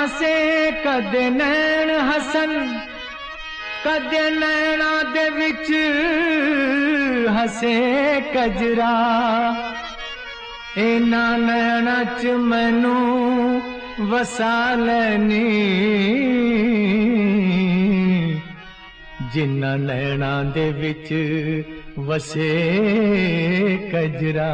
हसे कदे नैन हसन, कदे नैना दे विच हसे कजरा। इना नैना च मैनू वसा लैनी, जिन्ना नैना दे विच वसे कजरा।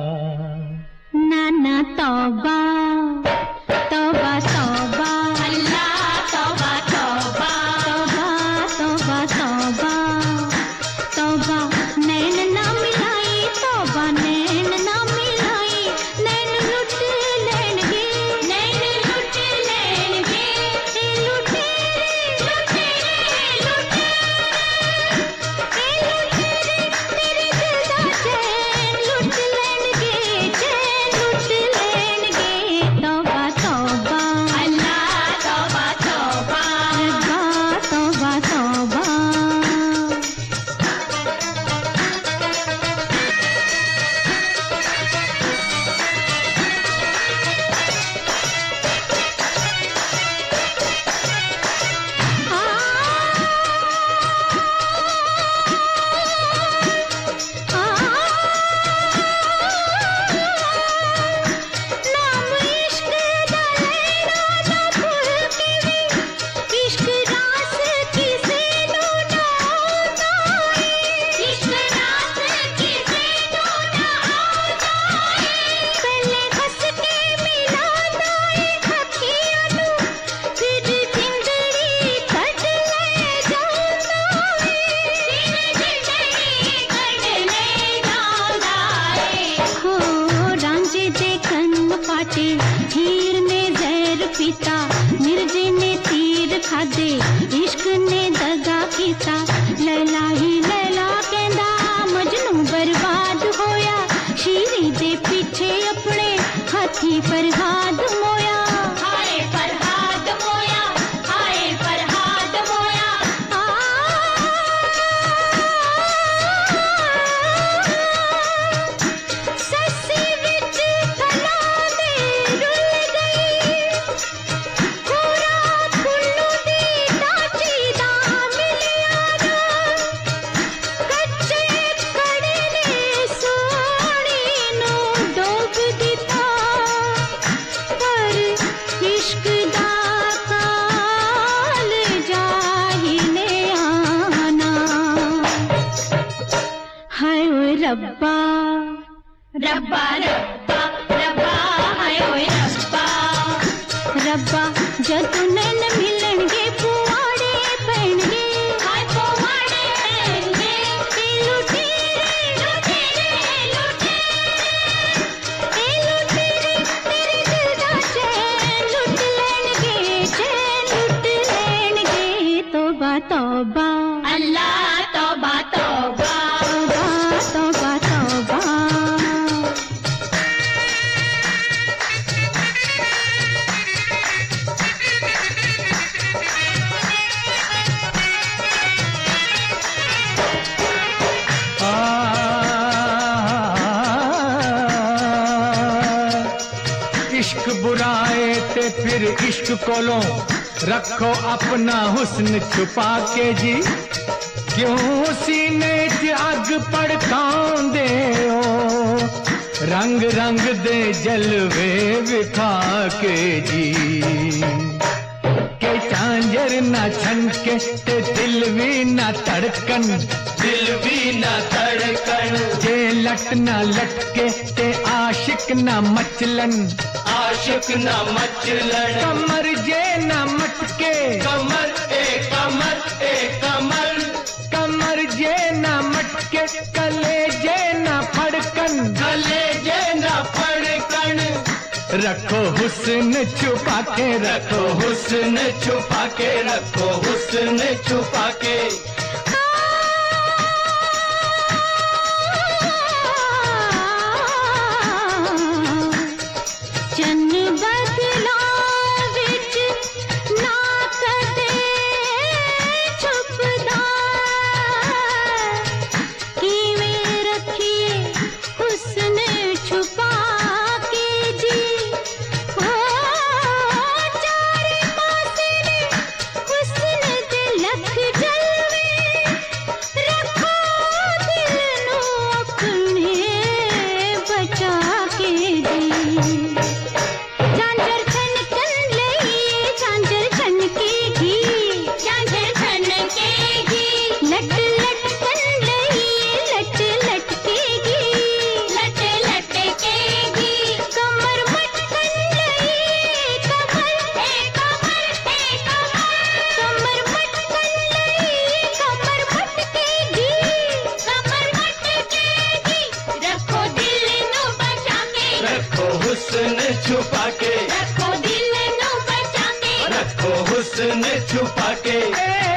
नाना तौबा तौबा तौबा, अल्लाह तौबा तौबा, तौबा तौबा तौबा तौबा। नैन ना मिलाई तौबा, नैन ना मिलाई, नैन लुट लेंगे, नैन लुट लेंगे, लुटेरे लुटेरे लुटेरे, तेरे दिल दा चैन लुट लेंगे, चैन लुट लेंगे। तौबा तौबा, अल्लाह तौबा तौबा, तौबा तौबा। नाम इश्क दा लैना ना भूल के भी, इश्क रास किसे नू ना आता है, इश्क रात किसे नू ना आता है। पहले हंस के मिलाता है अखियां नू, फिर जिंदड़ी कट ले जाता है, फिर जिंदगी कट ले जाता है। हो रांझे दे कन पाटे, हीर ने जहर पीता, मिर्जे ने तीर खादे, इश्क ने दगा कीता। लैला ही लैला कहंदा मजनू बर्बाद होया, शीरी दे पीछे अपने हाथी फरहाद मोया। हाय फरहाद मोया, हाय फरहाद मोया, सस्सी विच कला दे रुल गई, पूरा कुल्लू दी डाची दा मिलिया गा। कच्चे कड़े ने सोहणी नू डोब दिता, पर इश्क दा काल जाहिले आना। हाय ओए रब्बा, रब्बा रब्बा रब्बा, हाय ओए रब्बा, रब्बा जदों नैन मिलणगे पुआड़े पैणगे, हाय पोवाड़े पैणगे, लुटेरे लुटेरे लुटेरे, लुटेरे तेरे दिल दा चैन लुट लेंगे, चैन लुट लेंगे। तौबा तौबा, अल्लाह तौबा तौबा, तौबा तौबा तौबा। इश्क बुराए ते फिर इश्क कोलों रखो अपना हुस्न छुपा के जी। क्यों सीने च अग भड़कांदे हो, रंग रंग दे जलवे विखा के जी। के झांझर ना छनके ते दिल भी ना धड़कन, दिल भी ना धड़कन। जे लट ना लटके ते आशिक ना मचलन, आशिक ना मचलन। कमर जे ना मटके, कमर ए कमर ए कमर। कमर जे ना मटके, कलेजे ना फड़कन, कलेजे ना फड़कन। रखो हुस्न छुपा के, रखो हुस्न छुपा के, रखो हुस्न छुपा के। चन्न बदला विच ना कदे छुपदा, किवें रखिए हुस्न छुपा के जी। हो चारे छुपा के